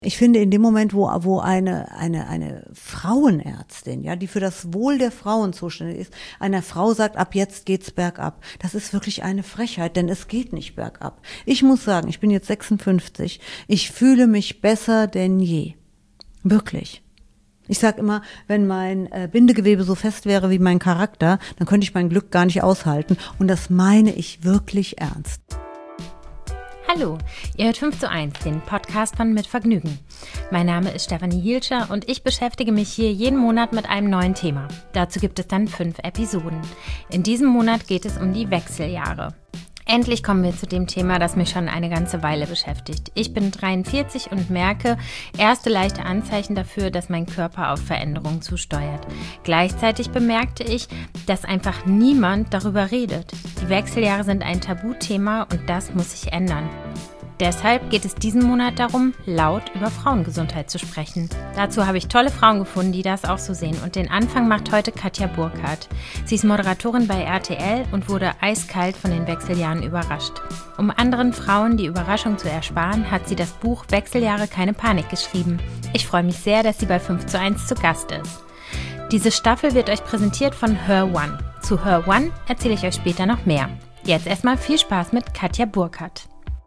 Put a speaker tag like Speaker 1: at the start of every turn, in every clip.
Speaker 1: Ich finde, in dem Moment, wo eine Frauenärztin, ja, die für das Wohl der Frauen zuständig ist, einer Frau sagt, ab jetzt geht's bergab, das ist wirklich eine Frechheit, denn es geht nicht bergab. Ich muss sagen, ich bin jetzt 56, ich fühle mich besser denn je. Wirklich. Ich sag immer, wenn mein Bindegewebe so fest wäre wie mein Charakter, dann könnte ich mein Glück gar nicht aushalten. Und das meine ich wirklich ernst.
Speaker 2: Hallo, ihr hört 5:1, den Podcast von Mit Vergnügen. Mein Name ist Stefanie Hielscher und ich beschäftige mich hier jeden Monat mit einem neuen Thema. Dazu gibt es dann 5 Episoden. In diesem Monat geht es um die Wechseljahre. Endlich kommen wir zu dem Thema, das mich schon eine ganze Weile beschäftigt. Ich bin 43 und merke erste leichte Anzeichen dafür, dass mein Körper auf Veränderungen zusteuert. Gleichzeitig bemerkte ich, dass einfach niemand darüber redet. Die Wechseljahre sind ein Tabuthema und das muss sich ändern. Deshalb geht es diesen Monat darum, laut über Frauengesundheit zu sprechen. Dazu habe ich tolle Frauen gefunden, die das auch so sehen. Und den Anfang macht heute Katja Burkhardt. Sie ist Moderatorin bei RTL und wurde eiskalt von den Wechseljahren überrascht. Um anderen Frauen die Überraschung zu ersparen, hat sie das Buch Wechseljahre keine Panik geschrieben. Ich freue mich sehr, dass sie bei 5:1 zu Gast ist. Diese Staffel wird euch präsentiert von Her One. Zu Her One erzähle ich euch später noch mehr. Jetzt erstmal viel Spaß mit Katja Burkhardt.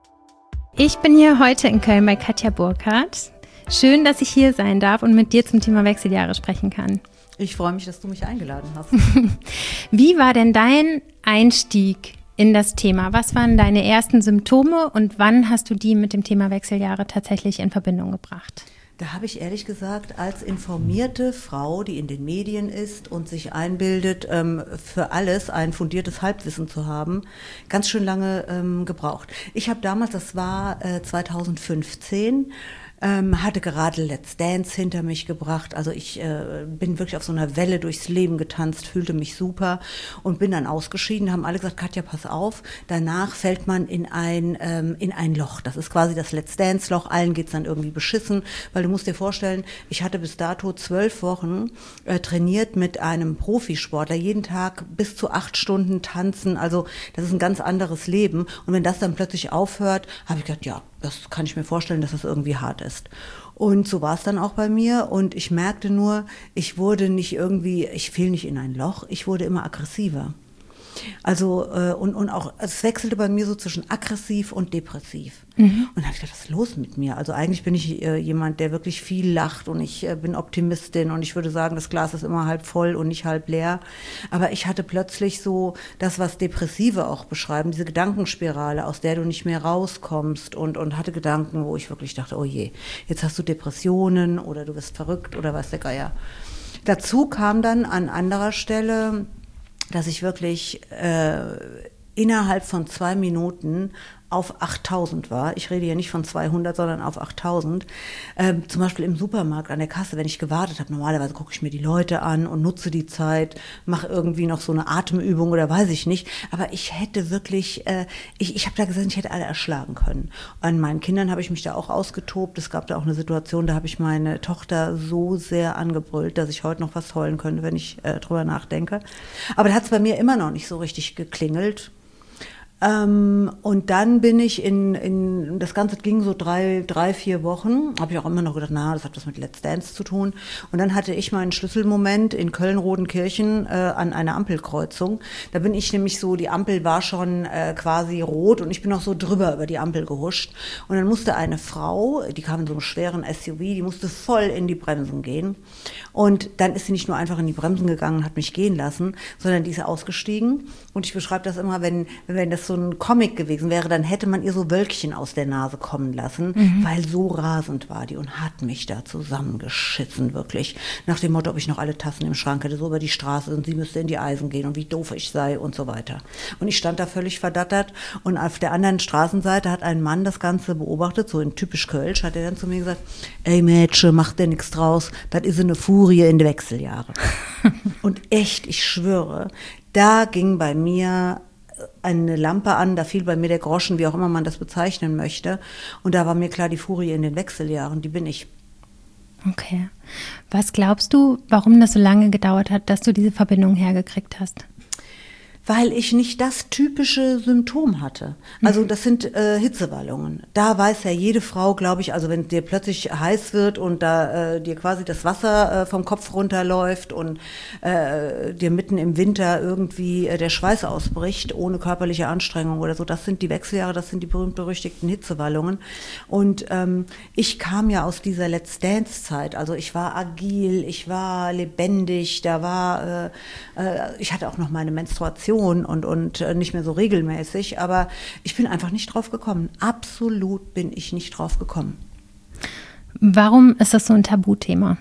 Speaker 2: Ich bin hier heute in Köln bei Katja Burkhardt. Schön, dass ich hier sein darf und mit dir zum Thema Wechseljahre sprechen kann.
Speaker 1: Ich freue mich, dass du mich eingeladen hast.
Speaker 2: Wie war denn dein Einstieg in das Thema? Was waren deine ersten Symptome und wann hast du die mit dem Thema Wechseljahre tatsächlich in Verbindung gebracht?
Speaker 1: Da habe ich ehrlich gesagt als informierte Frau, die in den Medien ist und sich einbildet, für alles ein fundiertes Halbwissen zu haben, ganz schön lange gebraucht. Ich habe damals, das war 2015, hatte gerade Let's Dance hinter mich gebracht. Also ich bin wirklich auf so einer Welle durchs Leben getanzt, fühlte mich super und bin dann ausgeschieden. Haben alle gesagt, Katja, pass auf, danach fällt man in ein Loch. Das ist quasi das Let's Dance Loch. Allen geht's dann irgendwie beschissen, weil du musst dir vorstellen, ich hatte bis dato 12 Wochen trainiert mit einem Profisportler, jeden Tag bis zu 8 Stunden tanzen. Also das ist ein ganz anderes Leben. Und wenn das dann plötzlich aufhört, habe ich gedacht, ja, das kann ich mir vorstellen, dass das irgendwie hart ist. Und so war es dann auch bei mir. Und ich merkte nur, ich fiel nicht in ein Loch, ich wurde immer aggressiver. Also, und auch, es wechselte bei mir so zwischen aggressiv und depressiv. Und dann habe ich gedacht, was ist los mit mir? Also eigentlich bin ich jemand, der wirklich viel lacht und ich bin Optimistin und ich würde sagen, das Glas ist immer halb voll und nicht halb leer. Aber ich hatte plötzlich so das, was Depressive auch beschreiben, diese Gedankenspirale, aus der du nicht mehr rauskommst und hatte Gedanken, wo ich wirklich dachte, oh je, jetzt hast du Depressionen oder du wirst verrückt oder weiß der Geier. Dazu kam dann an anderer Stelle, dass ich wirklich innerhalb von 2 Minuten auf 8000 war. Ich rede hier nicht von 200, sondern auf 8000. Zum Beispiel im Supermarkt an der Kasse, wenn ich gewartet habe, normalerweise gucke ich mir die Leute an und nutze die Zeit, mache irgendwie noch so eine Atemübung oder weiß ich nicht. Aber ich hätte wirklich, ich habe da gesagt, ich hätte alle erschlagen können. An meinen Kindern habe ich mich da auch ausgetobt. Es gab da auch eine Situation, da habe ich meine Tochter so sehr angebrüllt, dass ich heute noch was heulen könnte, wenn ich drüber nachdenke. Aber da hat es bei mir immer noch nicht so richtig geklingelt. Und dann bin ich das Ganze ging so 3-4 Wochen, habe ich auch immer noch gedacht, das hat was mit Let's Dance zu tun. Und dann hatte ich meinen Schlüsselmoment in Köln-Rodenkirchen an einer Ampelkreuzung. Da bin ich nämlich so, die Ampel war schon quasi rot und ich bin noch so drüber über die Ampel gehuscht. Und dann musste eine Frau, die kam in so einem schweren SUV, die musste voll in die Bremsen gehen. Und dann ist sie nicht nur einfach in die Bremsen gegangen und hat mich gehen lassen, sondern die ist ausgestiegen. Und ich beschreibe das immer, wenn das so ein Comic gewesen wäre, dann hätte man ihr so Wölkchen aus der Nase kommen lassen, weil so rasend war die und hat mich da zusammengeschissen, wirklich. Nach dem Motto, ob ich noch alle Tassen im Schrank hätte, so über die Straße und sie müsste in die Eisen gehen und wie doof ich sei und so weiter. Und ich stand da völlig verdattert und auf der anderen Straßenseite hat ein Mann das Ganze beobachtet, so in typisch Kölsch, hat er dann zu mir gesagt, ey Mädchen, mach dir nichts draus, das ist eine Furie in die Wechseljahre. Und echt, ich schwöre, da ging bei mir eine Lampe an, da fiel bei mir der Groschen, wie auch immer man das bezeichnen möchte. Und da war mir klar, die Furie in den Wechseljahren, die bin ich.
Speaker 2: Okay. Was glaubst du, warum das so lange gedauert hat, dass du diese Verbindung hergekriegt hast?
Speaker 1: Weil ich nicht das typische Symptom hatte. Also das sind Hitzewallungen. Da weiß ja jede Frau, glaube ich, also wenn dir plötzlich heiß wird und da dir quasi das Wasser vom Kopf runterläuft und dir mitten im Winter irgendwie der Schweiß ausbricht, ohne körperliche Anstrengung oder so, das sind die Wechseljahre, das sind die berühmt-berüchtigten Hitzewallungen. Und ich kam ja aus dieser Let's Dance-Zeit, also ich war agil, ich war lebendig, ich hatte auch noch meine Menstruation und nicht mehr so regelmäßig, aber ich bin einfach nicht drauf gekommen. Absolut bin ich nicht drauf gekommen.
Speaker 2: Warum ist das so ein Tabuthema?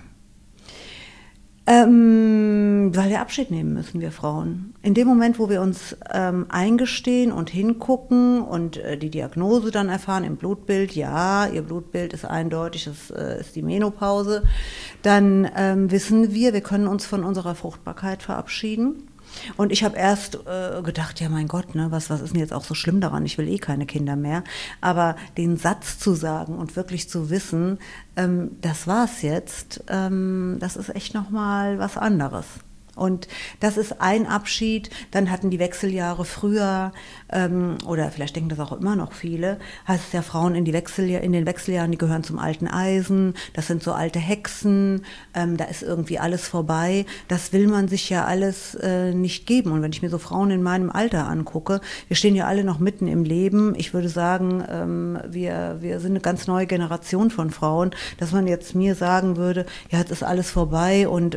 Speaker 1: Weil wir Abschied nehmen müssen, wir Frauen. In dem Moment, wo wir uns eingestehen und hingucken und die Diagnose dann erfahren im Blutbild, ja, ihr Blutbild ist eindeutig, das ist die Menopause, dann wissen wir können uns von unserer Fruchtbarkeit verabschieden. Und ich habe erst gedacht, ja mein Gott, ne, was ist denn jetzt auch so schlimm daran? Ich will eh keine Kinder mehr. Aber den Satz zu sagen und wirklich zu wissen, das war's jetzt, das ist echt nochmal was anderes. Und das ist ein Abschied. Dann hatten die Wechseljahre früher, oder vielleicht denken das auch immer noch viele, heißt es ja, Frauen in den Wechseljahren, die gehören zum alten Eisen, das sind so alte Hexen, da ist irgendwie alles vorbei. Das will man sich ja alles nicht geben. Und wenn ich mir so Frauen in meinem Alter angucke, wir stehen ja alle noch mitten im Leben. Ich würde sagen, wir sind eine ganz neue Generation von Frauen, dass man jetzt mir sagen würde, ja, jetzt ist alles vorbei und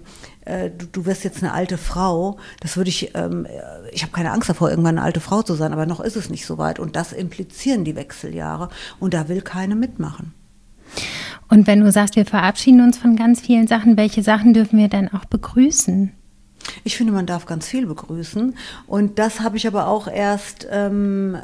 Speaker 1: du wirst jetzt eine alte Frau, das würde ich habe keine Angst davor, irgendwann eine alte Frau zu sein, aber noch ist es nicht so weit. Und das implizieren die Wechseljahre und da will keine mitmachen.
Speaker 2: Und wenn du sagst, wir verabschieden uns von ganz vielen Sachen, welche Sachen dürfen wir dann auch begrüßen?
Speaker 1: Ich finde, man darf ganz viel begrüßen und das habe ich aber auch erst im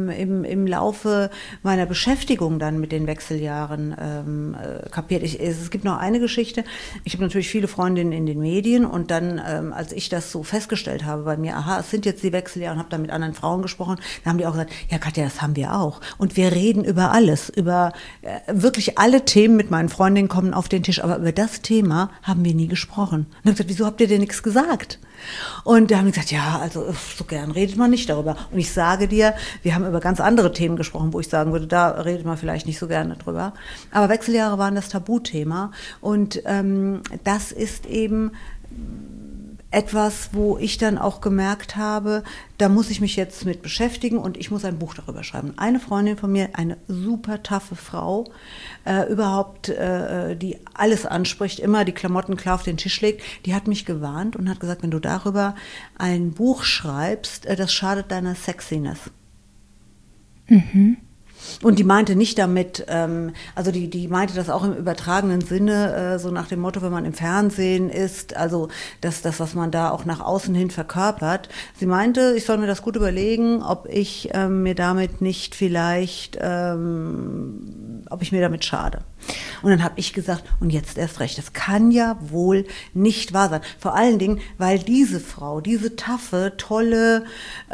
Speaker 1: Laufe meiner Beschäftigung dann mit den Wechseljahren kapiert. Es gibt noch eine Geschichte. Ich habe natürlich viele Freundinnen in den Medien und dann, als ich das so festgestellt habe bei mir, aha, es sind jetzt die Wechseljahre und habe dann mit anderen Frauen gesprochen, dann haben die auch gesagt, ja Katja, das haben wir auch. Und wir reden über alles, über wirklich alle Themen mit meinen Freundinnen kommen auf den Tisch, aber über das Thema haben wir nie gesprochen. Und dann habe ich gesagt, wieso habt ihr denn nichts gesagt? Und da haben die gesagt, ja, also so gern redet man nicht darüber. Und ich sage dir, wir haben über ganz andere Themen gesprochen, wo ich sagen würde, da redet man vielleicht nicht so gerne drüber. Aber Wechseljahre waren das Tabuthema und das ist eben etwas, wo ich dann auch gemerkt habe, da muss ich mich jetzt mit beschäftigen und ich muss ein Buch darüber schreiben. Eine Freundin von mir, eine super taffe Frau, die alles anspricht, immer die Klamotten klar auf den Tisch legt, die hat mich gewarnt und hat gesagt, wenn du darüber ein Buch schreibst, das schadet deiner Sexiness. Mhm. Und die meinte nicht damit, also die meinte das auch im übertragenen Sinne, so nach dem Motto, wenn man im Fernsehen ist, also das, was man da auch nach außen hin verkörpert. Sie meinte, ich soll mir das gut überlegen, ob ich mir damit nicht vielleicht, ob ich mir damit schade. Und dann habe ich gesagt, und jetzt erst recht, das kann ja wohl nicht wahr sein. Vor allen Dingen, weil diese Frau, diese taffe, tolle,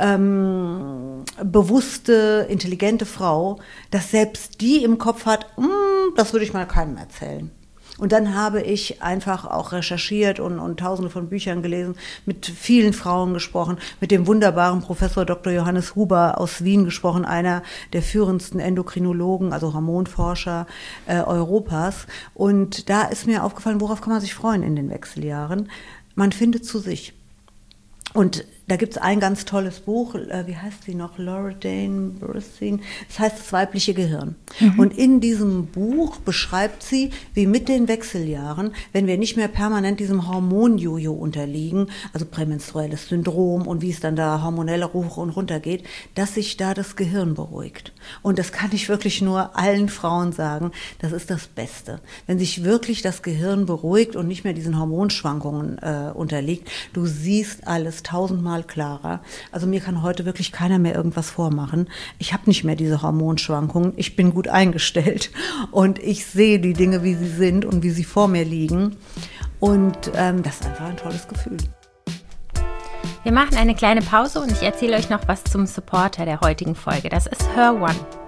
Speaker 1: bewusste, intelligente Frau, dass selbst die im Kopf hat, das würde ich mal keinem erzählen. Und dann habe ich einfach auch recherchiert und tausende von Büchern gelesen, mit vielen Frauen gesprochen, mit dem wunderbaren Professor Dr. Johannes Huber aus Wien gesprochen, einer der führendsten Endokrinologen, also Hormonforscher Europas. Und da ist mir aufgefallen, worauf kann man sich freuen in den Wechseljahren? Man findet zu sich. Und da gibt es ein ganz tolles Buch, wie heißt sie noch, Loredane Bernstein, das heißt das weibliche Gehirn. Mhm. Und in diesem Buch beschreibt sie, wie mit den Wechseljahren, wenn wir nicht mehr permanent diesem Hormonjojo unterliegen, also prämenstruelles Syndrom und wie es dann da hormonell hoch und runter geht, dass sich da das Gehirn beruhigt. Und das kann ich wirklich nur allen Frauen sagen, das ist das Beste. Wenn sich wirklich das Gehirn beruhigt und nicht mehr diesen Hormonschwankungen unterliegt, du siehst alles 1000-mal klarer. Also mir kann heute wirklich keiner mehr irgendwas vormachen. Ich habe nicht mehr diese Hormonschwankungen. Ich bin gut eingestellt und ich sehe die Dinge, wie sie sind und wie sie vor mir liegen. Und das ist einfach ein tolles Gefühl.
Speaker 2: Wir machen eine kleine Pause und ich erzähle euch noch was zum Supporter der heutigen Folge. Das ist HerOne.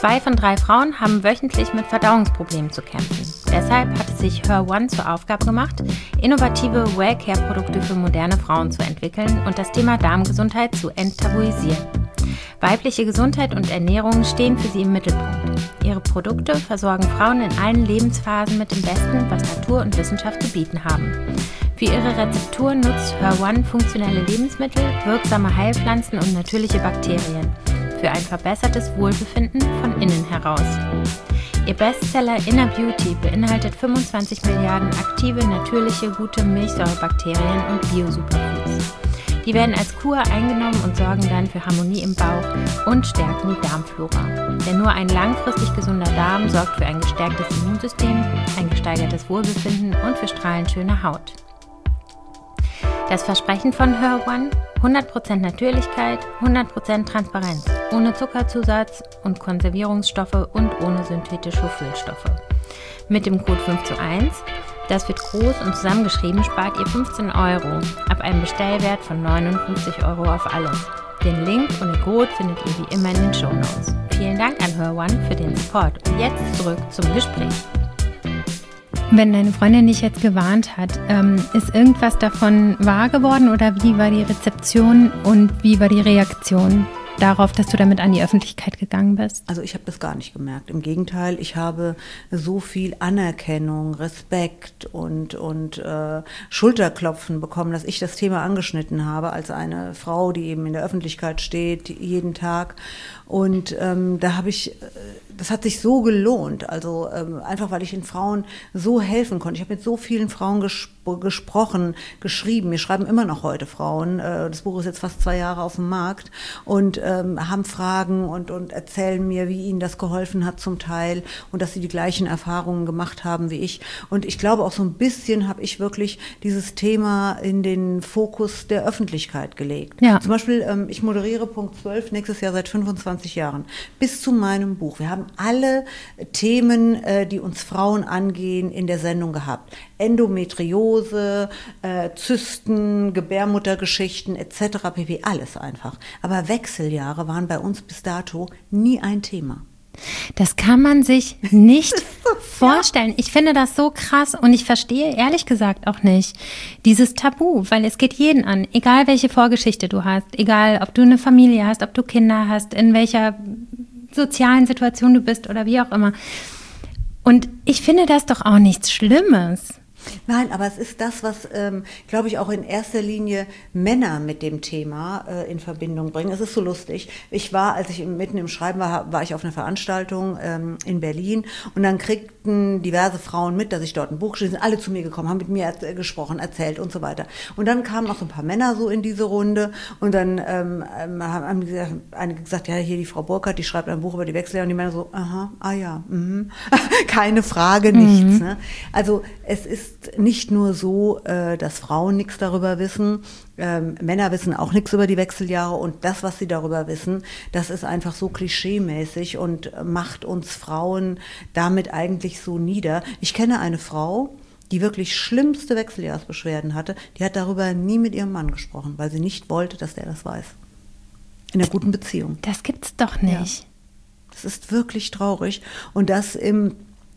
Speaker 2: 2 von 3 Frauen haben wöchentlich mit Verdauungsproblemen zu kämpfen. Deshalb hat es sich Her-One zur Aufgabe gemacht, innovative Well-Care-Produkte für moderne Frauen zu entwickeln und das Thema Darmgesundheit zu enttabuisieren. Weibliche Gesundheit und Ernährung stehen für sie im Mittelpunkt. Ihre Produkte versorgen Frauen in allen Lebensphasen mit dem Besten, was Natur und Wissenschaft zu bieten haben. Für ihre Rezeptur nutzt Her-One funktionelle Lebensmittel, wirksame Heilpflanzen und natürliche Bakterien für ein verbessertes Wohlbefinden von innen heraus. Ihr Bestseller Inner Beauty beinhaltet 25 Milliarden aktive, natürliche, gute Milchsäurebakterien und Bio-Superfoods. Die werden als Kur eingenommen und sorgen dann für Harmonie im Bauch und stärken die Darmflora. Denn nur ein langfristig gesunder Darm sorgt für ein gestärktes Immunsystem, ein gesteigertes Wohlbefinden und für strahlend schöne Haut. Das Versprechen von Her-One: 100% Natürlichkeit, 100% Transparenz, ohne Zuckerzusatz und Konservierungsstoffe und ohne synthetische Füllstoffe. Mit dem Code 5:1, das wird groß und zusammengeschrieben, spart ihr 15 € ab einem Bestellwert von 59 € auf alles. Den Link und den Code findet ihr wie immer in den Shownotes. Vielen Dank an Her-One für den Support. Und jetzt zurück zum Gespräch. Wenn deine Freundin dich jetzt gewarnt hat, ist irgendwas davon wahr geworden oder wie war die Rezeption und wie war die Reaktion darauf, dass du damit an die Öffentlichkeit gegangen bist?
Speaker 1: Also ich habe das gar nicht gemerkt. Im Gegenteil, ich habe so viel Anerkennung, Respekt und Schulterklopfen bekommen, dass ich das Thema angeschnitten habe als eine Frau, die eben in der Öffentlichkeit steht, jeden Tag. Und das hat sich so gelohnt, also einfach, weil ich den Frauen so helfen konnte. Ich habe mit so vielen Frauen gesprochen, geschrieben. Mir schreiben immer noch heute Frauen. Das Buch ist jetzt fast 2 Jahre auf dem Markt und haben Fragen und erzählen mir, wie ihnen das geholfen hat zum Teil und dass sie die gleichen Erfahrungen gemacht haben wie ich. Und ich glaube auch so ein bisschen habe ich wirklich dieses Thema in den Fokus der Öffentlichkeit gelegt.
Speaker 2: Ja.
Speaker 1: Zum Beispiel, ich moderiere Punkt 12 nächstes Jahr seit 25 Jahren bis zu meinem Buch. Wir haben alle Themen, die uns Frauen angehen, in der Sendung gehabt. Endometriose, Zysten, Gebärmuttergeschichten etc. pp. Alles einfach. Aber Wechseljahre waren bei uns bis dato nie ein Thema.
Speaker 2: Das kann man sich nicht vorstellen. Ich finde das so krass und ich verstehe ehrlich gesagt auch nicht dieses Tabu, weil es geht jeden an, egal welche Vorgeschichte du hast, egal ob du eine Familie hast, ob du Kinder hast, in welcher sozialen Situation du bist oder wie auch immer. Und ich finde das doch auch nichts Schlimmes.
Speaker 1: Nein, aber es ist das, was, glaube ich, auch in erster Linie Männer mit dem Thema in Verbindung bringen. Es ist so lustig. Als ich mitten im Schreiben war ich auf einer Veranstaltung in Berlin und dann kriegten diverse Frauen mit, dass ich dort ein Buch geschrieben habe, sind alle zu mir gekommen, haben mit mir gesprochen, erzählt und so weiter. Und dann kamen auch so ein paar Männer so in diese Runde und dann haben einige gesagt, ja, hier die Frau Burkhardt, die schreibt ein Buch über die Wechseljahre und die Männer so, aha, ah ja, keine Frage, nichts. Ne? Also es ist nicht nur so, dass Frauen nichts darüber wissen, Männer wissen auch nichts über die Wechseljahre und das, was sie darüber wissen, das ist einfach so klischeemäßig und macht uns Frauen damit eigentlich so nieder. Ich kenne eine Frau, die wirklich schlimmste Wechseljahrsbeschwerden hatte, die hat darüber nie mit ihrem Mann gesprochen, weil sie nicht wollte, dass der das weiß. In einer guten Beziehung.
Speaker 2: Das gibt's doch nicht.
Speaker 1: Ja. Das ist wirklich traurig und das im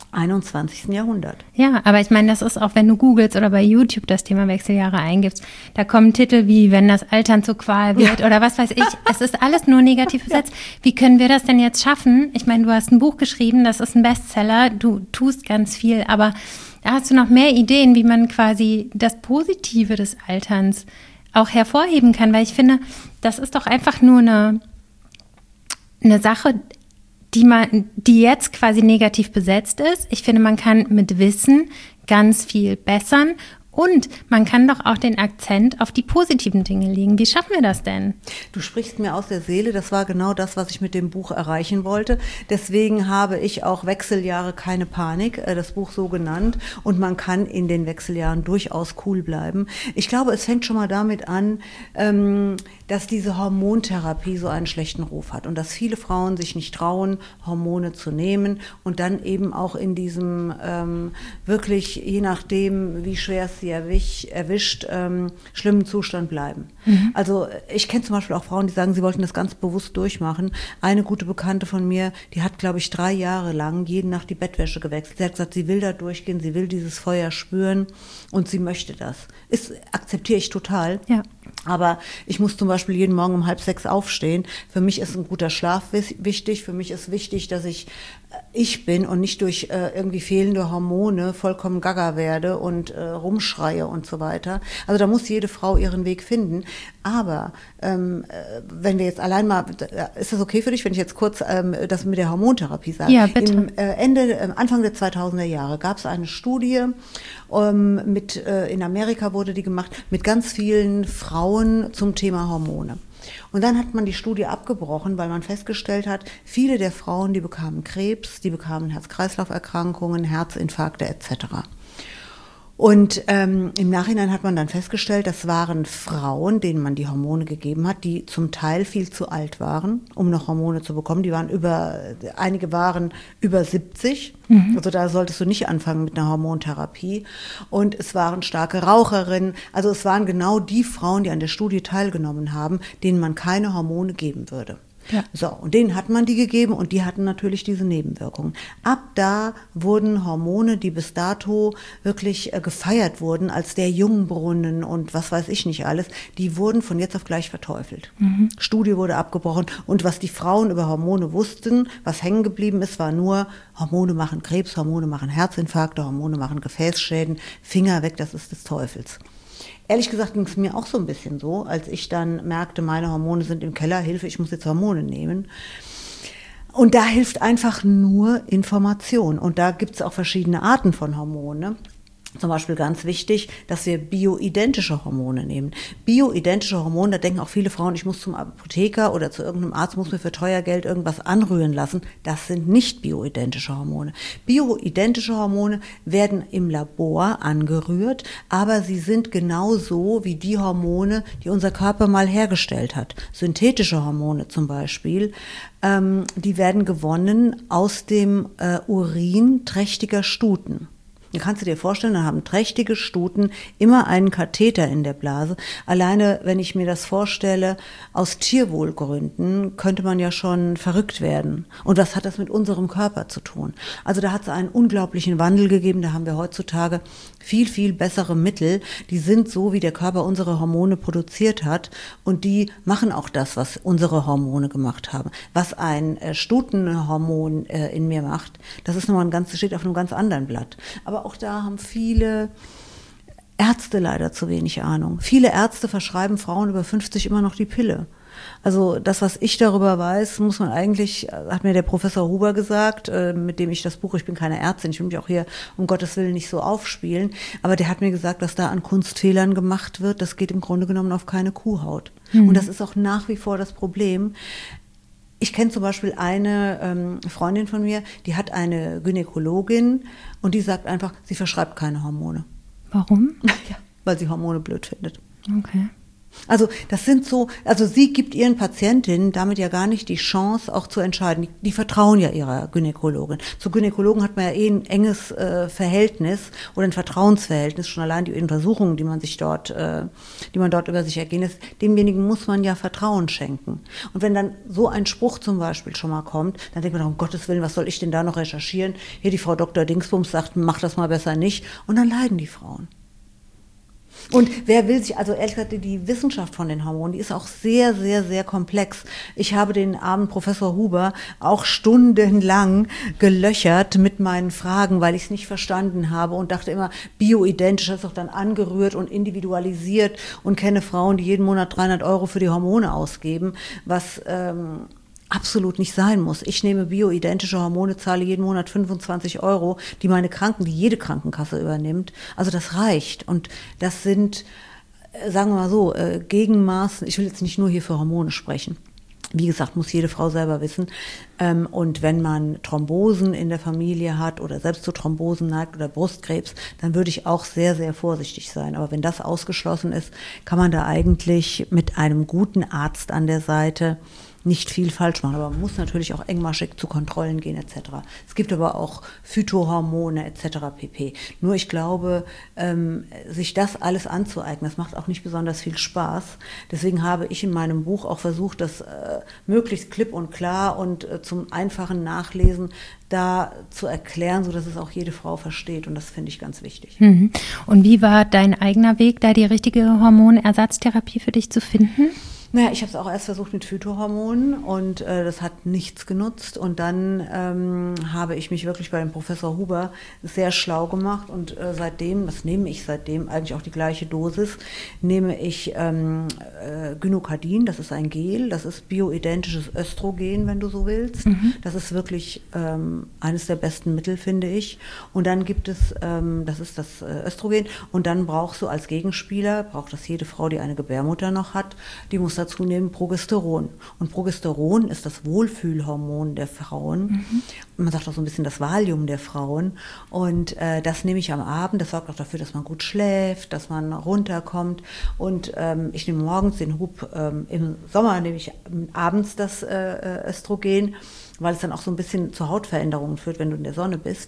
Speaker 1: 21. Jahrhundert.
Speaker 2: Ja, aber ich meine, das ist auch, wenn du googelst oder bei YouTube das Thema Wechseljahre eingibst, da kommen Titel wie, wenn das Altern zur Qual wird oder was weiß ich. Es ist alles nur negativ besetzt. Ja. Wie können wir das denn jetzt schaffen? Ich meine, du hast ein Buch geschrieben, das ist ein Bestseller, du tust ganz viel, aber da hast du noch mehr Ideen, wie man quasi das Positive des Alterns auch hervorheben kann, weil ich finde, das ist doch einfach nur eine Sache, die jetzt quasi negativ besetzt ist. Ich finde, man kann mit Wissen ganz viel bessern und man kann doch auch den Akzent auf die positiven Dinge legen. Wie schaffen wir das denn?
Speaker 1: Du sprichst mir aus der Seele, das war genau das, was ich mit dem Buch erreichen wollte. Deswegen habe ich auch Wechseljahre keine Panik, das Buch so genannt. Und man kann in den Wechseljahren durchaus cool bleiben. Ich glaube, es fängt schon mal damit an, dass diese Hormontherapie so einen schlechten Ruf hat und dass viele Frauen sich nicht trauen, Hormone zu nehmen und dann eben auch in diesem wirklich, je nachdem, wie schwer es sie erwischt, schlimmen Zustand bleiben. Also ich kenne zum Beispiel auch Frauen, die sagen, sie wollten das ganz bewusst durchmachen. Eine gute Bekannte von mir, die hat, glaube ich, 3 Jahre lang jede Nacht die Bettwäsche gewechselt. Sie hat gesagt, sie will da durchgehen, sie will dieses Feuer spüren und sie möchte das. Akzeptiere ich total. Ja. Aber ich muss zum Beispiel jeden Morgen um 5:30 aufstehen. Für mich ist ein guter Schlaf wichtig. Für mich ist wichtig, dass ich bin und nicht durch irgendwie fehlende Hormone vollkommen gaga werde und rumschreie und so weiter. Also da muss jede Frau ihren Weg finden. Aber wenn wir jetzt allein mal, ist das okay für dich, wenn ich jetzt kurz das mit der Hormontherapie sage?
Speaker 2: Ja, bitte.
Speaker 1: Anfang der 2000er Jahre gab es eine Studie, in Amerika wurde die gemacht, mit ganz vielen Frauen zum Thema Hormone. Und dann hat man die Studie abgebrochen, weil man festgestellt hat, viele der Frauen, die bekamen Krebs, die bekamen Herz-Kreislauf-Erkrankungen, Herzinfarkte etc. Und im Nachhinein hat man dann festgestellt, das waren Frauen, denen man die Hormone gegeben hat, die zum Teil viel zu alt waren, um noch Hormone zu bekommen. Einige waren über 70, also da solltest du nicht anfangen mit einer Hormontherapie. Und es waren starke Raucherinnen, also es waren genau die Frauen, die an der Studie teilgenommen haben, denen man keine Hormone geben würde. Ja. So, und denen hat man die gegeben und die hatten natürlich diese Nebenwirkungen. Ab da wurden Hormone, die bis dato wirklich gefeiert wurden, als der Jungbrunnen und was weiß ich nicht alles, die wurden von jetzt auf gleich verteufelt. Studie wurde abgebrochen und was die Frauen über Hormone wussten, was hängen geblieben ist, war nur, Hormone machen Krebs, Hormone machen Herzinfarkte, Hormone machen Gefäßschäden, Finger weg, das ist des Teufels. Ehrlich gesagt ging es mir auch so ein bisschen so, als ich dann merkte, meine Hormone sind im Keller, Hilfe, ich muss jetzt Hormone nehmen. Und da hilft einfach nur Information. Und da gibt es auch verschiedene Arten von Hormone. Zum Beispiel ganz wichtig, dass wir bioidentische Hormone nehmen. Bioidentische Hormone, da denken auch viele Frauen, ich muss zum Apotheker oder zu irgendeinem Arzt, muss mir für teuer Geld irgendwas anrühren lassen. Das sind nicht bioidentische Hormone. Bioidentische Hormone werden im Labor angerührt, aber sie sind genauso wie die Hormone, die unser Körper mal hergestellt hat. Synthetische Hormone zum Beispiel, die werden gewonnen aus dem Urin trächtiger Stuten. Dann kannst du dir vorstellen, da haben trächtige Stuten immer einen Katheter in der Blase. Alleine, wenn ich mir das vorstelle, aus Tierwohlgründen, könnte man ja schon verrückt werden. Und was hat das mit unserem Körper zu tun? Also da hat es einen unglaublichen Wandel gegeben. Da haben wir heutzutage viel, viel bessere Mittel. Die sind so, wie der Körper unsere Hormone produziert hat. Und die machen auch das, was unsere Hormone gemacht haben. Was ein Stutenhormon in mir macht, das ist steht auf einem ganz anderen Blatt. Aber auch da haben viele Ärzte leider zu wenig Ahnung. Viele Ärzte verschreiben Frauen über 50 immer noch die Pille. Also das, was ich darüber weiß, muss man eigentlich, hat mir der Professor Huber gesagt, mit dem ich das Buch, ich bin keine Ärztin, ich will mich auch hier um Gottes Willen nicht so aufspielen, aber der hat mir gesagt, was da an Kunstfehlern gemacht wird, das geht im Grunde genommen auf keine Kuhhaut. Und das ist auch nach wie vor das Problem. Ich kenne zum Beispiel eine Freundin von mir, die hat eine Gynäkologin und die sagt einfach, sie verschreibt keine Hormone.
Speaker 2: Warum?
Speaker 1: Ja, weil sie Hormone blöd findet.
Speaker 2: Okay.
Speaker 1: Also sie gibt ihren Patientinnen damit ja gar nicht die Chance, auch zu entscheiden. Die vertrauen ja ihrer Gynäkologin. Zu Gynäkologen hat man ja ein enges Verhältnis oder ein Vertrauensverhältnis. Schon allein die Untersuchungen, die man dort über sich ergehen lässt, demjenigen muss man ja Vertrauen schenken. Und wenn dann so ein Spruch zum Beispiel schon mal kommt, dann denkt man, um Gottes Willen, was soll ich denn da noch recherchieren? Hier die Frau Dr. Dingsbums sagt, mach das mal besser nicht. Und dann leiden die Frauen. Und wer will sich, also ehrlich gesagt, die Wissenschaft von den Hormonen, die ist auch sehr, sehr, sehr komplex. Ich habe den armen Professor Huber auch stundenlang gelöchert mit meinen Fragen, weil ich es nicht verstanden habe und dachte immer, bioidentisch, das ist doch dann angerührt und individualisiert und kenne Frauen, die jeden Monat 300 € für die Hormone ausgeben, was absolut nicht sein muss. Ich nehme bioidentische Hormone, zahle jeden Monat 25 €, die jede Krankenkasse übernimmt. Also das reicht. Und das sind, sagen wir mal so, Gegenmaßen. Ich will jetzt nicht nur hier für Hormone sprechen. Wie gesagt, muss jede Frau selber wissen. Und wenn man Thrombosen in der Familie hat oder selbst zu Thrombosen neigt oder Brustkrebs, dann würde ich auch sehr, sehr vorsichtig sein. Aber wenn das ausgeschlossen ist, kann man da eigentlich mit einem guten Arzt an der Seite nicht viel falsch machen. Aber man muss natürlich auch engmaschig zu Kontrollen gehen etc. Es gibt aber auch Phytohormone etc. pp. Nur ich glaube, sich das alles anzueignen, das macht auch nicht besonders viel Spaß. Deswegen habe ich in meinem Buch auch versucht, das möglichst klipp und klar und zum einfachen Nachlesen da zu erklären, sodass es auch jede Frau versteht. Und das finde ich ganz wichtig.
Speaker 2: Mhm. Und wie war dein eigener Weg, da die richtige Hormonersatztherapie für dich zu finden?
Speaker 1: Naja, ich habe es auch erst versucht mit Phytohormonen und das hat nichts genutzt. Und dann habe ich mich wirklich bei dem Professor Huber sehr schlau gemacht und seitdem, das nehme ich seitdem, eigentlich auch die gleiche Dosis, nehme ich Gynokardin, das ist ein Gel, das ist bioidentisches Östrogen, wenn du so willst. Das ist wirklich eines der besten Mittel, finde ich. Und dann gibt es, das ist das Östrogen, und dann brauchst du als Gegenspieler, braucht das jede Frau, die eine Gebärmutter noch hat, die muss dazu nehmen Progesteron. Und Progesteron ist das Wohlfühlhormon der Frauen. Man sagt auch so ein bisschen das Valium der Frauen. Und das nehme ich am Abend. Das sorgt auch dafür, dass man gut schläft, dass man runterkommt. Und ich nehme morgens den Hub. Im Sommer nehme ich abends das Östrogen, weil es dann auch so ein bisschen zu Hautveränderungen führt, wenn du in der Sonne bist.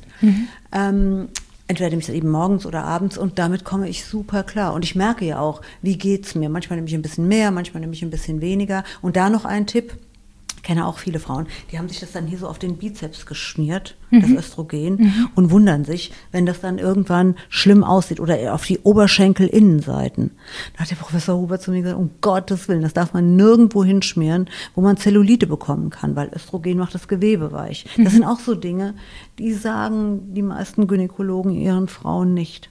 Speaker 1: Entweder nehme ich das eben morgens oder abends und damit komme ich super klar. Und ich merke ja auch, wie geht's mir. Manchmal nehme ich ein bisschen mehr, manchmal nehme ich ein bisschen weniger. Und da noch ein Tipp. Ich kenne auch viele Frauen, die haben sich das dann hier so auf den Bizeps geschmiert, das Östrogen, und wundern sich, wenn das dann irgendwann schlimm aussieht oder auf die Oberschenkelinnenseiten. Da hat der Professor Huber zu mir gesagt, um Gottes Willen, das darf man nirgendwo hinschmieren, wo man Zellulite bekommen kann, weil Östrogen macht das Gewebe weich. Das sind auch so Dinge, die sagen die meisten Gynäkologen ihren Frauen nicht.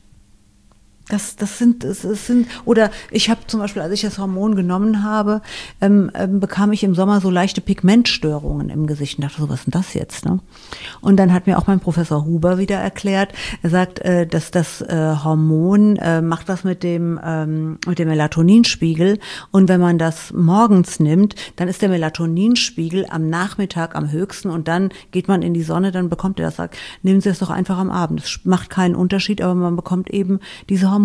Speaker 1: Das sind, oder ich habe zum Beispiel, als ich das Hormon genommen habe, bekam ich im Sommer so leichte Pigmentstörungen im Gesicht und dachte so, was ist denn das jetzt, ne? Und dann hat mir auch mein Professor Huber wieder erklärt, er sagt, dass das Hormon macht was mit dem Melatoninspiegel, und wenn man das morgens nimmt, dann ist der Melatoninspiegel am Nachmittag am höchsten und dann geht man in die Sonne, dann bekommt er das, sagt, nehmen Sie es doch einfach am Abend. Es macht keinen Unterschied, aber man bekommt eben diese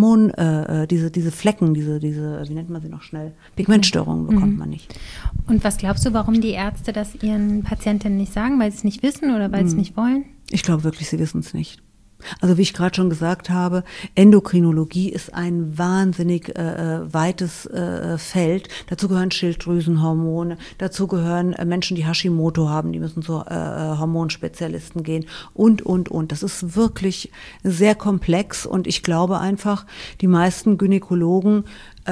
Speaker 1: diese Flecken, diese, wie nennt man sie noch schnell? Pigmentstörungen bekommt man nicht.
Speaker 2: Und was glaubst du, warum die Ärzte das ihren Patientinnen nicht sagen? Weil sie es nicht wissen oder weil sie es nicht wollen?
Speaker 1: Ich glaube wirklich, sie wissen es nicht. Also wie ich gerade schon gesagt habe, Endokrinologie ist ein wahnsinnig weites Feld. Dazu gehören Schilddrüsenhormone, dazu gehören Menschen, die Hashimoto haben, die müssen zu Hormonspezialisten gehen und. Das ist wirklich sehr komplex und ich glaube einfach, die meisten Gynäkologen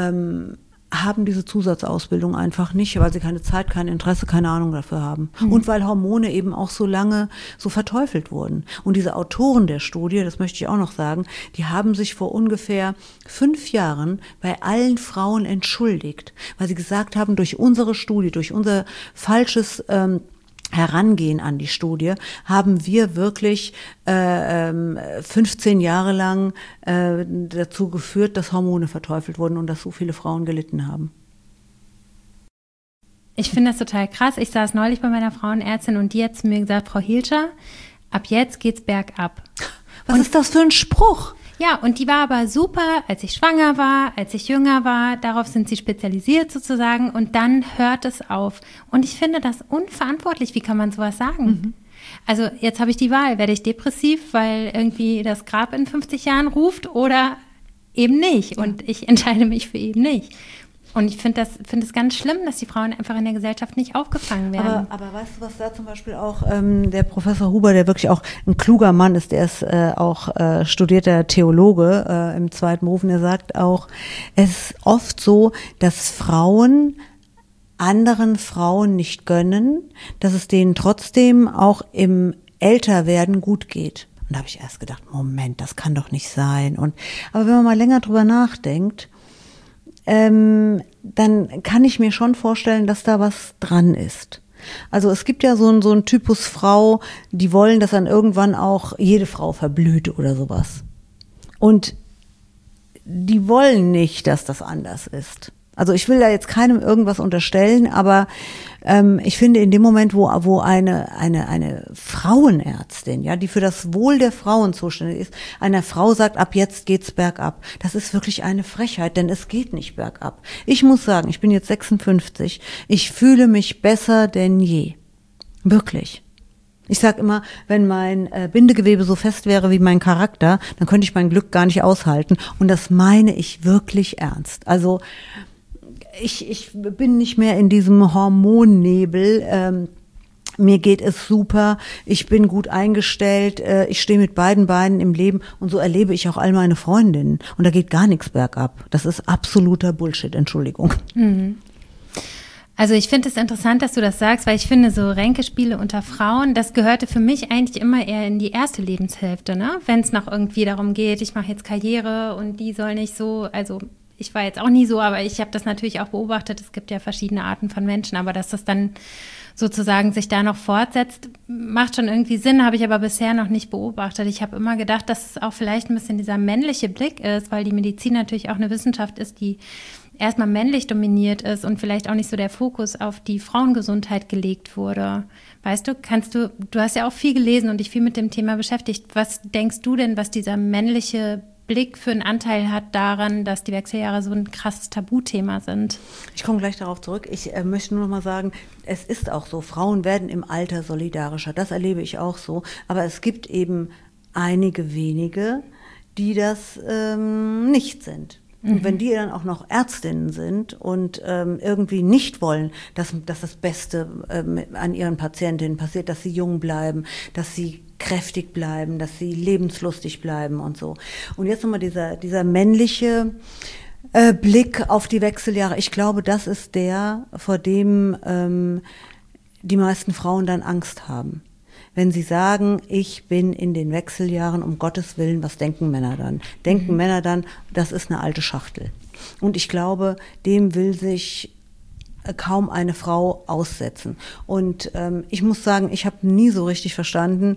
Speaker 1: haben diese Zusatzausbildung einfach nicht, weil sie keine Zeit, kein Interesse, keine Ahnung dafür haben. Und weil Hormone eben auch so lange so verteufelt wurden. Und diese Autoren der Studie, das möchte ich auch noch sagen, die haben sich vor ungefähr 5 Jahren bei allen Frauen entschuldigt, weil sie gesagt haben, durch unsere Studie, durch unser falsches Herangehen an die Studie, haben wir wirklich 15 Jahre lang dazu geführt, dass Hormone verteufelt wurden und dass so viele Frauen gelitten haben.
Speaker 2: Ich finde das total krass. Ich saß neulich bei meiner Frauenärztin und die hat zu mir gesagt, Frau Hielscher, ab jetzt geht's bergab.
Speaker 1: Was ist das für ein Spruch?
Speaker 2: Ja, und die war aber super, als ich schwanger war, als ich jünger war. Darauf sind sie spezialisiert sozusagen und dann hört es auf. Und ich finde das unverantwortlich. Wie kann man sowas sagen? Also jetzt habe ich die Wahl. Werde ich depressiv, weil irgendwie das Grab in 50 Jahren ruft oder eben nicht? Und ich entscheide mich für eben nicht. Und ich finde es ganz schlimm, dass die Frauen einfach in der Gesellschaft nicht aufgefangen werden.
Speaker 1: Aber weißt du, was da zum Beispiel auch der Professor Huber, der wirklich auch ein kluger Mann ist, der ist auch studierter Theologe im zweiten Beruf, und er sagt auch, es ist oft so, dass Frauen anderen Frauen nicht gönnen, dass es denen trotzdem auch im Älterwerden gut geht. Und da habe ich erst gedacht, Moment, das kann doch nicht sein. Aber wenn man mal länger drüber nachdenkt, dann kann ich mir schon vorstellen, dass da was dran ist. Also es gibt ja so einen Typus Frau, die wollen, dass dann irgendwann auch jede Frau verblüht oder sowas. Und die wollen nicht, dass das anders ist. Also ich will da jetzt keinem irgendwas unterstellen, aber ich finde in dem Moment, wo eine Frauenärztin, ja, die für das Wohl der Frauen zuständig ist, einer Frau sagt, ab jetzt geht's bergab, das ist wirklich eine Frechheit, denn es geht nicht bergab. Ich muss sagen, ich bin jetzt 56, ich fühle mich besser denn je. Wirklich. Ich sag immer, wenn mein Bindegewebe so fest wäre wie mein Charakter, dann könnte ich mein Glück gar nicht aushalten. Und das meine ich wirklich ernst. Also ich bin nicht mehr in diesem Hormonnebel. Mir geht es super, ich bin gut eingestellt, ich stehe mit beiden Beinen im Leben und so erlebe ich auch all meine Freundinnen. Und da geht gar nichts bergab. Das ist absoluter Bullshit, Entschuldigung.
Speaker 2: Mhm. Also ich finde es interessant, dass du das sagst, weil ich finde, so Ränkespiele unter Frauen, das gehörte für mich eigentlich immer eher in die erste Lebenshälfte, ne? Wenn es noch irgendwie darum geht, ich mache jetzt Karriere und die soll nicht so, also ich war jetzt auch nie so, aber ich habe das natürlich auch beobachtet, es gibt ja verschiedene Arten von Menschen, aber dass das dann sozusagen sich da noch fortsetzt, macht schon irgendwie Sinn, habe ich aber bisher noch nicht beobachtet. Ich habe immer gedacht, dass es auch vielleicht ein bisschen dieser männliche Blick ist, weil die Medizin natürlich auch eine Wissenschaft ist, die erstmal männlich dominiert ist und vielleicht auch nicht so der Fokus auf die Frauengesundheit gelegt wurde. Weißt du, du hast ja auch viel gelesen und dich viel mit dem Thema beschäftigt. Was denkst du denn, was dieser männliche Blick für einen Anteil hat daran, dass die Wechseljahre so ein krasses Tabuthema sind?
Speaker 1: Ich komme gleich darauf zurück. Ich möchte nur noch mal sagen, es ist auch so, Frauen werden im Alter solidarischer. Das erlebe ich auch so. Aber es gibt eben einige wenige, die das nicht sind. Und wenn die dann auch noch Ärztinnen sind und irgendwie nicht wollen, dass das Beste an ihren Patientinnen passiert, dass sie jung bleiben, dass sie kräftig bleiben, dass sie lebenslustig bleiben und so. Und jetzt nochmal dieser männliche Blick auf die Wechseljahre. Ich glaube, das ist der, vor dem die meisten Frauen dann Angst haben. Wenn sie sagen, ich bin in den Wechseljahren, um Gottes Willen, was denken Männer dann? Denken Männer dann, das ist eine alte Schachtel. Und ich glaube, dem will sich kaum eine Frau aussetzen. Und ich muss sagen, ich habe nie so richtig verstanden,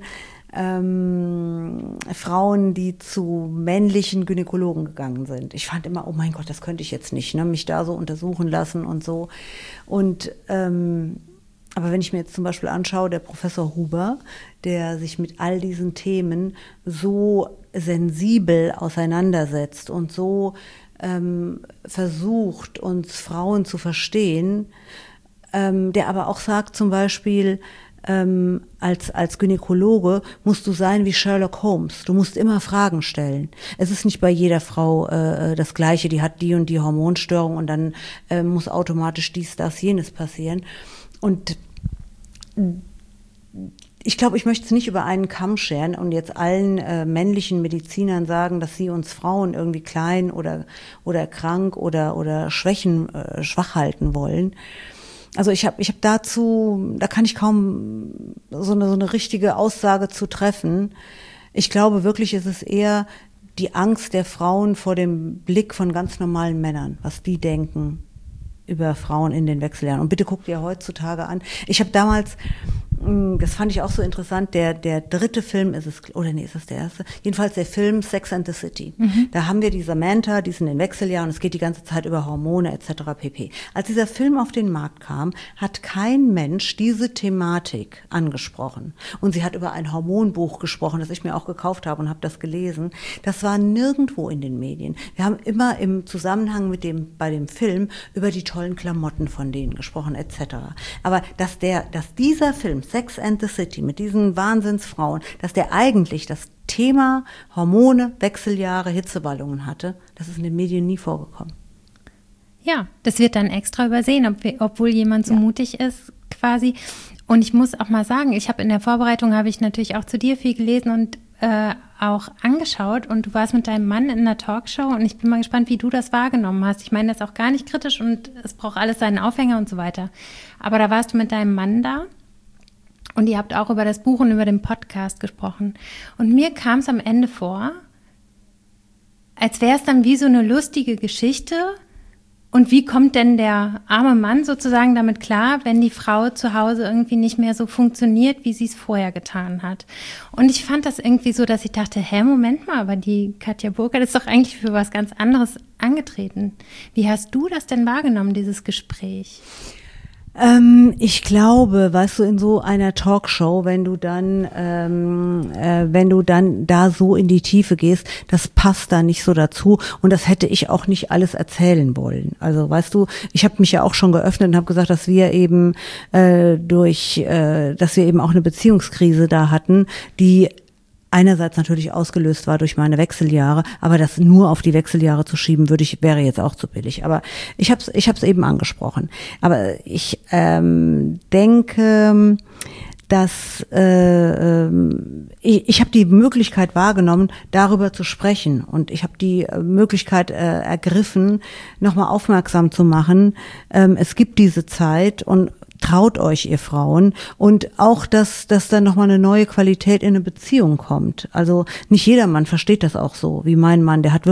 Speaker 1: Frauen, die zu männlichen Gynäkologen gegangen sind. Ich fand immer, oh mein Gott, das könnte ich jetzt nicht, ne, mich da so untersuchen lassen und so. Und aber wenn ich mir jetzt zum Beispiel anschaue, der Professor Huber, der sich mit all diesen Themen so sensibel auseinandersetzt und so versucht, uns Frauen zu verstehen, der aber auch sagt zum Beispiel, als Gynäkologe musst du sein wie Sherlock Holmes. Du musst immer Fragen stellen. Es ist nicht bei jeder Frau das Gleiche, die hat die und die Hormonstörung und dann muss automatisch dies, das, jenes passieren. Und ich glaube, ich möchte es nicht über einen Kamm scheren und jetzt allen männlichen Medizinern sagen, dass sie uns Frauen irgendwie klein oder krank oder schwach halten wollen. Also ich hab dazu, da kann ich kaum so eine richtige Aussage zu treffen. Ich glaube wirklich, es ist eher die Angst der Frauen vor dem Blick von ganz normalen Männern, was die denken über Frauen in den Wechseljahren. Und bitte guckt ihr heutzutage an. Ich habe damals, das fand ich auch so interessant, der dritte Film ist es, oder nee, ist das der erste? Jedenfalls der Film Sex and the City. Da haben wir die Samantha, die ist in den Wechseljahren, es geht die ganze Zeit über Hormone etc. pp. Als dieser Film auf den Markt kam, hat kein Mensch diese Thematik angesprochen. Und sie hat über ein Hormonbuch gesprochen, das ich mir auch gekauft habe und habe das gelesen. Das war nirgendwo in den Medien. Wir haben immer im Zusammenhang bei dem Film über die tollen Klamotten von denen gesprochen etc. Aber dass dieser Film Sex and the City mit diesen Wahnsinnsfrauen, dass der eigentlich das Thema Hormone, Wechseljahre, Hitzewallungen hatte, das ist in den Medien nie vorgekommen.
Speaker 2: Ja, das wird dann extra übersehen, obwohl jemand so mutig ist quasi. Und ich muss auch mal sagen, in der Vorbereitung habe ich natürlich auch zu dir viel gelesen und auch angeschaut und du warst mit deinem Mann in einer Talkshow und ich bin mal gespannt, wie du das wahrgenommen hast. Ich meine das auch gar nicht kritisch und es braucht alles seinen Aufhänger und so weiter. Aber da warst du mit deinem Mann da und ihr habt auch über das Buch und über den Podcast gesprochen. Und mir kam es am Ende vor, als wäre es dann wie so eine lustige Geschichte Und wie kommt denn der arme Mann sozusagen damit klar, wenn die Frau zu Hause irgendwie nicht mehr so funktioniert, wie sie es vorher getan hat? Und ich fand das irgendwie so, dass ich dachte, Moment mal, aber die Katja Burkhardt ist doch eigentlich für was ganz anderes angetreten. Wie hast du das denn wahrgenommen, dieses Gespräch?
Speaker 1: Ich glaube, weißt du, in so einer Talkshow, wenn du dann da so in die Tiefe gehst, das passt da nicht so dazu und das hätte ich auch nicht alles erzählen wollen. Also weißt du, ich habe mich ja auch schon geöffnet und habe gesagt, dass wir eben dass wir eben auch eine Beziehungskrise da hatten, die einerseits natürlich ausgelöst war durch meine Wechseljahre, aber das nur auf die Wechseljahre zu schieben, wäre jetzt auch zu billig. Aber ich hab's eben angesprochen. Aber ich denke, dass ich habe die Möglichkeit wahrgenommen, darüber zu sprechen. Und ich habe die Möglichkeit ergriffen, nochmal aufmerksam zu machen. Es gibt diese Zeit und traut euch, ihr Frauen, und auch, dass dann nochmal eine neue Qualität in eine Beziehung kommt. Also nicht jeder Mann versteht das auch so, wie mein Mann. Der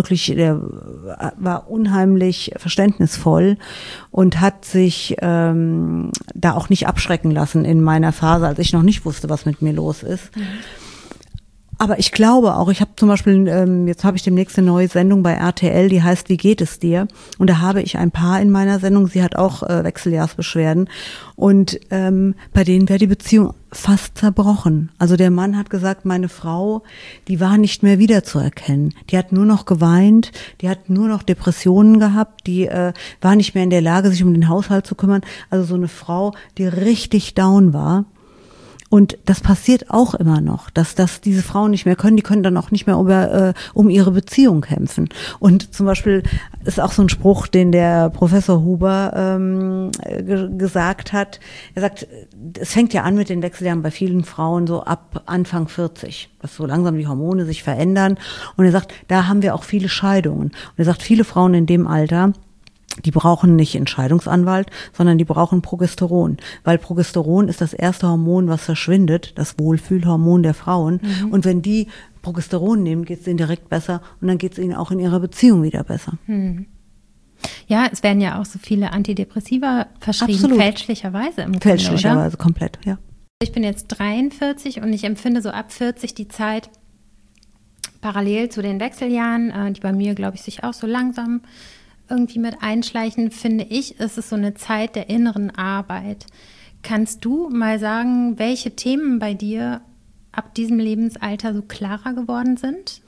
Speaker 1: war unheimlich verständnisvoll und hat sich da auch nicht abschrecken lassen in meiner Phase, als ich noch nicht wusste, was mit mir los ist. Mhm. Aber ich glaube auch, ich habe zum Beispiel, jetzt habe ich demnächst eine neue Sendung bei RTL, die heißt Wie geht es dir? Und da habe ich ein Paar in meiner Sendung, sie hat auch Wechseljahrsbeschwerden und bei denen wäre die Beziehung fast zerbrochen. Also der Mann hat gesagt, meine Frau, die war nicht mehr wiederzuerkennen. Die hat nur noch geweint, die hat nur noch Depressionen gehabt, die war nicht mehr in der Lage, sich um den Haushalt zu kümmern. Also so eine Frau, die richtig down war. Und das passiert auch immer noch, dass diese Frauen nicht mehr können, die können dann auch nicht mehr um ihre Beziehung kämpfen. Und zum Beispiel ist auch so ein Spruch, den der Professor Huber gesagt hat. Er sagt, es fängt ja an mit den Wechseljahren bei vielen Frauen so ab Anfang 40, dass so langsam die Hormone sich verändern. Und er sagt, da haben wir auch viele Scheidungen. Und er sagt, viele Frauen in dem Alter, die brauchen nicht einen Scheidungsanwalt, sondern die brauchen Progesteron. Weil Progesteron ist das erste Hormon, was verschwindet, das Wohlfühlhormon der Frauen. Mhm. Und wenn die Progesteron nehmen, geht es ihnen direkt besser und dann geht es ihnen auch in ihrer Beziehung wieder besser.
Speaker 2: Mhm. Ja, es werden ja auch so viele Antidepressiva verschrieben, absolut. Fälschlicherweise im Grunde,
Speaker 1: fälschlicherweise, oder? Komplett, ja.
Speaker 2: Ich bin jetzt 43 und ich empfinde so ab 40 die Zeit parallel zu den Wechseljahren, die bei mir, glaube ich, sich auch so langsam irgendwie mit einschleichen, finde ich, ist es so eine Zeit der inneren Arbeit. Kannst du mal sagen, welche Themen bei dir ab diesem Lebensalter so klarer geworden sind?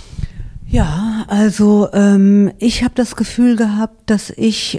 Speaker 1: Ja, also ich habe das Gefühl gehabt, dass ich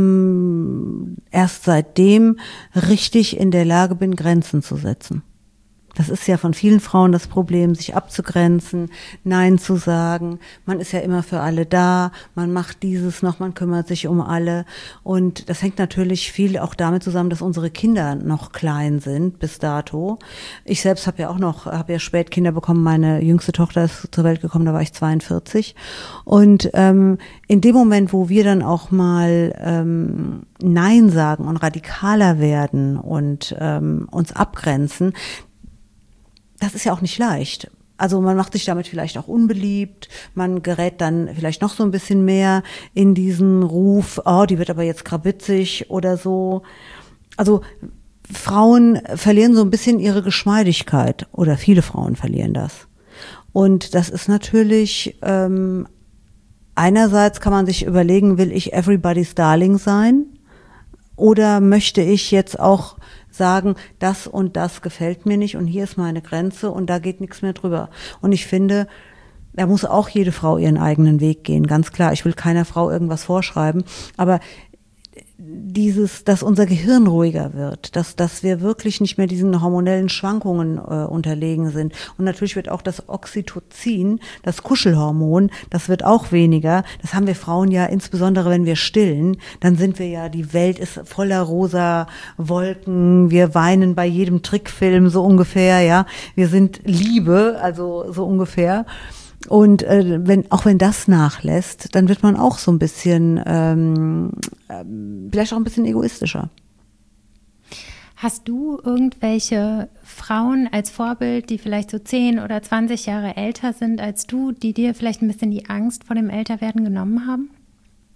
Speaker 1: erst seitdem richtig in der Lage bin, Grenzen zu setzen. Das ist ja von vielen Frauen das Problem, sich abzugrenzen, Nein zu sagen. Man ist ja immer für alle da, man macht dieses noch, man kümmert sich um alle. Und das hängt natürlich viel auch damit zusammen, dass unsere Kinder noch klein sind bis dato. Ich selbst habe ja spät Kinder bekommen. Meine jüngste Tochter ist zur Welt gekommen, da war ich 42. Und in dem Moment, wo wir dann auch mal Nein sagen und radikaler werden und uns abgrenzen, das ist ja auch nicht leicht. Also man macht sich damit vielleicht auch unbeliebt, man gerät dann vielleicht noch so ein bisschen mehr in diesen Ruf, oh, die wird aber jetzt krabitzig oder so. Also Frauen verlieren so ein bisschen ihre Geschmeidigkeit oder viele Frauen verlieren das. Und das ist natürlich, einerseits kann man sich überlegen, will ich everybody's darling sein oder möchte ich jetzt auch sagen, das und das gefällt mir nicht und hier ist meine Grenze und da geht nichts mehr drüber. Und ich finde, da muss auch jede Frau ihren eigenen Weg gehen, ganz klar. Ich will keiner Frau irgendwas vorschreiben, aber dass unser Gehirn ruhiger wird, dass wir wirklich nicht mehr diesen hormonellen Schwankungen unterlegen sind. Und natürlich wird auch das Oxytocin, das Kuschelhormon, das wird auch weniger. Das haben wir Frauen ja insbesondere, wenn wir stillen, dann sind wir ja, die Welt ist voller rosa Wolken, wir weinen bei jedem Trickfilm so ungefähr, ja. Wir sind Liebe, also so ungefähr. Und wenn das nachlässt, dann wird man auch so ein bisschen, vielleicht auch ein bisschen egoistischer.
Speaker 2: Hast du irgendwelche Frauen als Vorbild, die vielleicht so 10 oder 20 Jahre älter sind als du, die dir vielleicht ein bisschen die Angst vor dem Älterwerden genommen haben?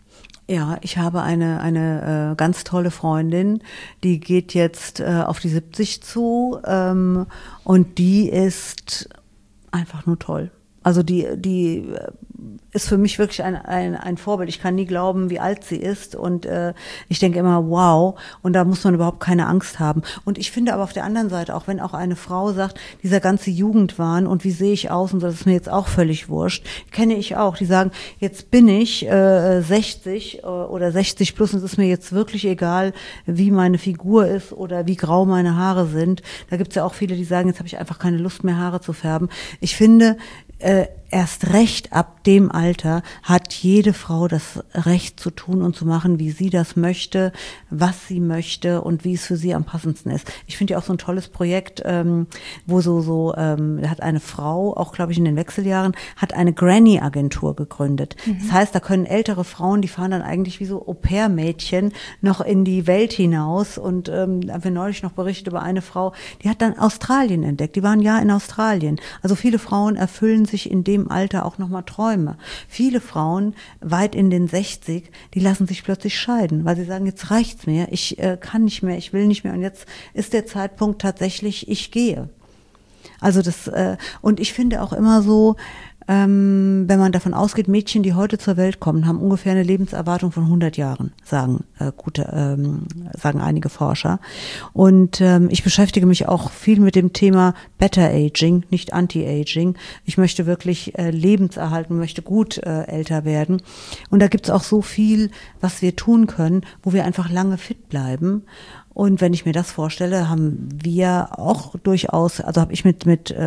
Speaker 1: Ja, ich habe eine ganz tolle Freundin, die geht jetzt auf die 70 zu, und die ist einfach nur toll. Also die ist für mich wirklich ein Vorbild. Ich kann nie glauben, wie alt sie ist, und ich denke immer, wow, und da muss man überhaupt keine Angst haben. Und ich finde aber auf der anderen Seite, auch wenn auch eine Frau sagt, dieser ganze Jugendwahn und wie sehe ich aus und so, das ist mir jetzt auch völlig wurscht, kenne ich auch, die sagen, jetzt bin ich 60 oder 60 plus und es ist mir jetzt wirklich egal, wie meine Figur ist oder wie grau meine Haare sind. Da gibt es ja auch viele, die sagen, jetzt habe ich einfach keine Lust mehr, Haare zu färben. Ich finde, erst recht ab dem Alter hat jede Frau das Recht zu tun und zu machen, wie sie das möchte, was sie möchte und wie es für sie am passendsten ist. Ich finde ja auch so ein tolles Projekt, wo da hat eine Frau, auch glaube ich in den Wechseljahren, hat eine Granny-Agentur gegründet. Das heißt, da können ältere Frauen, die fahren dann eigentlich wie so Au-pair-Mädchen noch in die Welt hinaus, und haben wir neulich noch berichtet über eine Frau, die hat dann Australien entdeckt, die waren ja in Australien. Also viele Frauen erfüllen sich in dem Alter auch nochmal Träume. Viele Frauen, weit in den 60, die lassen sich plötzlich scheiden, weil sie sagen, jetzt reicht's mir, ich kann nicht mehr, ich will nicht mehr, und jetzt ist der Zeitpunkt tatsächlich, ich gehe. Also und ich finde auch immer so, wenn man davon ausgeht, Mädchen, die heute zur Welt kommen, haben ungefähr eine Lebenserwartung von 100 Jahren, sagen einige Forscher. Und ich beschäftige mich auch viel mit dem Thema Better Aging, nicht Anti-Aging. Ich möchte wirklich lebenserhalten, möchte gut älter werden. Und da gibt es auch so viel, was wir tun können, wo wir einfach lange fit bleiben. Und wenn ich mir das vorstelle, haben wir auch durchaus, also habe ich mit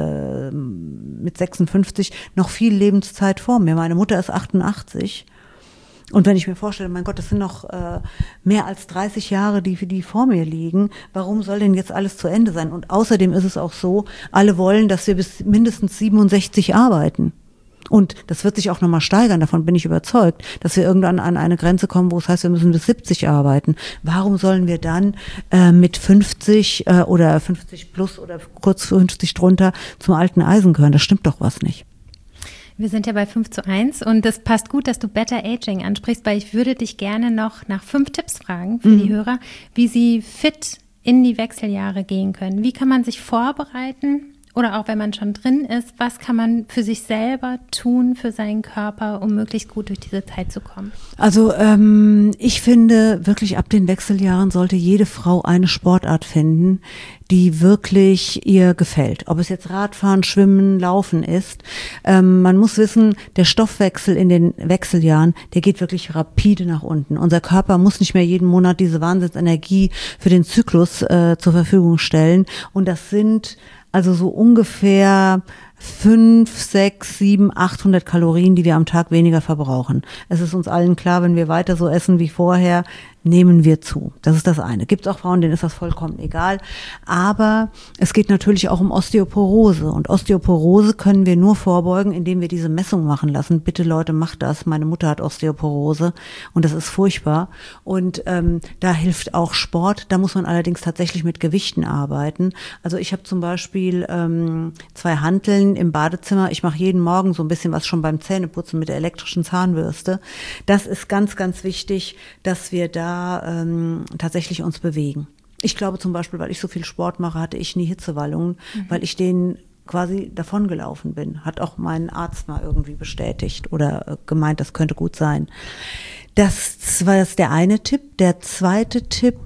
Speaker 1: 56 noch viel Lebenszeit vor mir. Meine Mutter ist 88. Und wenn ich mir vorstelle, mein Gott, das sind noch mehr als 30 Jahre, die vor mir liegen, warum soll denn jetzt alles zu Ende sein? Und außerdem ist es auch so, alle wollen, dass wir bis mindestens 67 arbeiten. Und das wird sich auch nochmal steigern, davon bin ich überzeugt, dass wir irgendwann an eine Grenze kommen, wo es heißt, wir müssen bis 70 arbeiten. Warum sollen wir dann mit 50 oder 50 plus oder kurz 50 drunter zum alten Eisen gehören? Das stimmt doch was nicht.
Speaker 2: Wir sind ja bei 5:1 und das passt gut, dass du Better Aging ansprichst, weil ich würde dich gerne noch nach 5 Tipps fragen für die Hörer, wie sie fit in die Wechseljahre gehen können. Wie kann man sich vorbereiten? Oder auch wenn man schon drin ist, was kann man für sich selber tun, für seinen Körper, um möglichst gut durch diese Zeit zu kommen?
Speaker 1: Also ich finde, wirklich ab den Wechseljahren sollte jede Frau eine Sportart finden, die wirklich ihr gefällt. Ob es jetzt Radfahren, Schwimmen, Laufen ist. Man muss wissen, der Stoffwechsel in den Wechseljahren, der geht wirklich rapide nach unten. Unser Körper muss nicht mehr jeden Monat diese Wahnsinnsenergie für den Zyklus zur Verfügung stellen. Und das sind also so ungefähr 5, 6, 7, 800 Kalorien, die wir am Tag weniger verbrauchen. Es ist uns allen klar, wenn wir weiter so essen wie vorher, nehmen wir zu. Das ist das eine. Gibt es auch Frauen, denen ist das vollkommen egal. Aber es geht natürlich auch um Osteoporose. Und Osteoporose können wir nur vorbeugen, indem wir diese Messung machen lassen. Bitte Leute, macht das. Meine Mutter hat Osteoporose und das ist furchtbar. Und da hilft auch Sport. Da muss man allerdings tatsächlich mit Gewichten arbeiten. Also ich habe zum Beispiel 2 Hanteln im Badezimmer. Ich mache jeden Morgen so ein bisschen was schon beim Zähneputzen mit der elektrischen Zahnbürste. Das ist ganz, ganz wichtig, dass wir da tatsächlich uns bewegen. Ich glaube zum Beispiel, weil ich so viel Sport mache, hatte ich nie Hitzewallungen, weil ich denen quasi davongelaufen bin. Hat auch mein Arzt mal irgendwie bestätigt oder gemeint, das könnte gut sein. Das war jetzt der eine Tipp. Der zweite Tipp,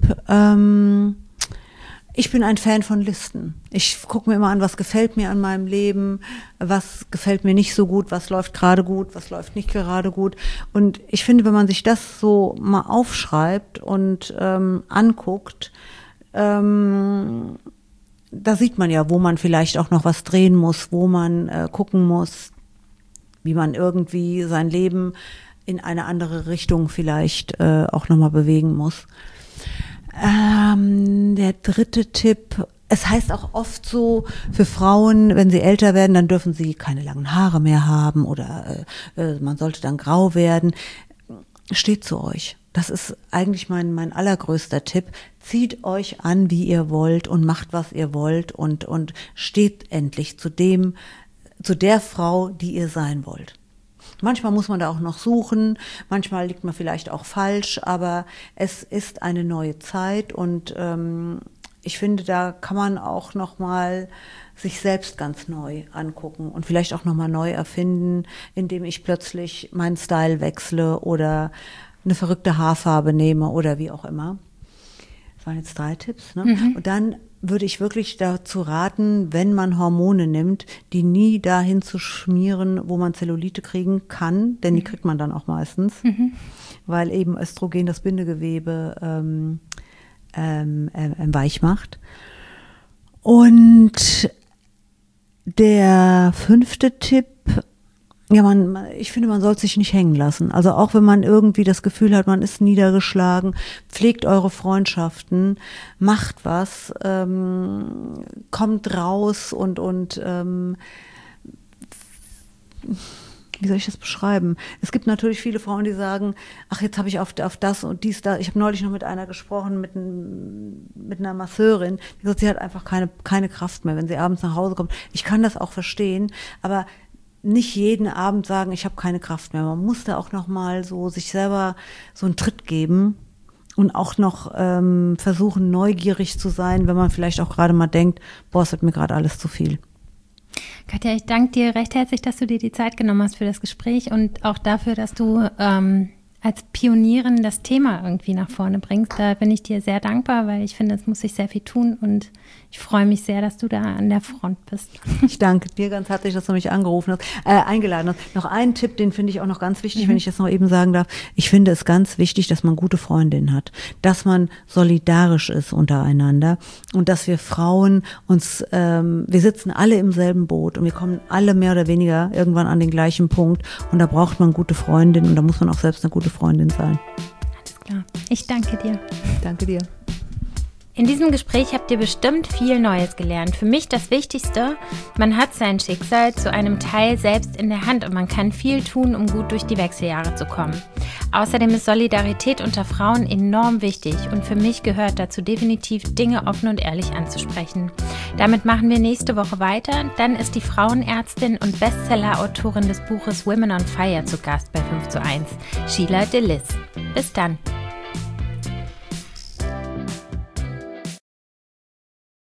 Speaker 1: ich bin ein Fan von Listen. Ich gucke mir immer an, was gefällt mir an meinem Leben, was gefällt mir nicht so gut, was läuft gerade gut, was läuft nicht gerade gut. Und ich finde, wenn man sich das so mal aufschreibt und anguckt, da sieht man ja, wo man vielleicht auch noch was drehen muss, wo man gucken muss, wie man irgendwie sein Leben in eine andere Richtung vielleicht auch nochmal bewegen muss. Der dritte Tipp, es heißt auch oft so, für Frauen, wenn sie älter werden, dann dürfen sie keine langen Haare mehr haben oder man sollte dann grau werden. Steht zu euch. Das ist eigentlich mein allergrößter Tipp. Zieht euch an, wie ihr wollt und macht, was ihr wollt und steht endlich zu der Frau, die ihr sein wollt. Manchmal muss man da auch noch suchen, manchmal liegt man vielleicht auch falsch, aber es ist eine neue Zeit und ich finde, da kann man auch noch mal sich selbst ganz neu angucken und vielleicht auch noch mal neu erfinden, indem ich plötzlich meinen Style wechsle oder eine verrückte Haarfarbe nehme oder wie auch immer. Das waren jetzt 3 Tipps, ne? Und dann würde ich wirklich dazu raten, wenn man Hormone nimmt, die nie dahin zu schmieren, wo man Zellulite kriegen kann, denn die kriegt man dann auch meistens, weil eben Östrogen das Bindegewebe weich macht. Und der 5. Tipp, ja, ich finde, man soll sich nicht hängen lassen. Also auch wenn man irgendwie das Gefühl hat, man ist niedergeschlagen, pflegt eure Freundschaften, macht was, kommt raus und wie soll ich das beschreiben? Es gibt natürlich viele Frauen, die sagen, ach, jetzt habe ich auf das und dies, da. Ich habe neulich noch mit einer gesprochen, mit einer Masseurin, die sagt, sie hat einfach keine Kraft mehr, wenn sie abends nach Hause kommt. Ich kann das auch verstehen, aber nicht jeden Abend sagen, ich habe keine Kraft mehr. Man muss da auch noch mal so sich selber so einen Tritt geben und auch noch versuchen, neugierig zu sein, wenn man vielleicht auch gerade mal denkt, boah, es wird mir gerade alles zu viel.
Speaker 2: Katja, ich danke dir recht herzlich, dass du dir die Zeit genommen hast für das Gespräch und auch dafür, dass du als Pionierin das Thema irgendwie nach vorne bringst. Da bin ich dir sehr dankbar, weil ich finde, es muss sich sehr viel tun und ich freue mich sehr, dass du da an der Front bist.
Speaker 1: Ich danke dir ganz herzlich, dass du mich eingeladen hast. Noch einen Tipp, den finde ich auch noch ganz wichtig, wenn ich das noch eben sagen darf. Ich finde es ganz wichtig, dass man gute Freundinnen hat, dass man solidarisch ist untereinander und dass wir Frauen uns, wir sitzen alle im selben Boot und wir kommen alle mehr oder weniger irgendwann an den gleichen Punkt und da braucht man gute Freundinnen und da muss man auch selbst eine gute Freundin sein.
Speaker 2: Alles klar. Ich danke dir.
Speaker 1: Danke dir.
Speaker 2: In diesem Gespräch habt ihr bestimmt viel Neues gelernt. Für mich das Wichtigste, man hat sein Schicksal zu einem Teil selbst in der Hand und man kann viel tun, um gut durch die Wechseljahre zu kommen. Außerdem ist Solidarität unter Frauen enorm wichtig und für mich gehört dazu definitiv, Dinge offen und ehrlich anzusprechen. Damit machen wir nächste Woche weiter. Dann ist die Frauenärztin und Bestseller-Autorin des Buches Women on Fire zu Gast bei 5:1, Sheila Delis. Bis dann.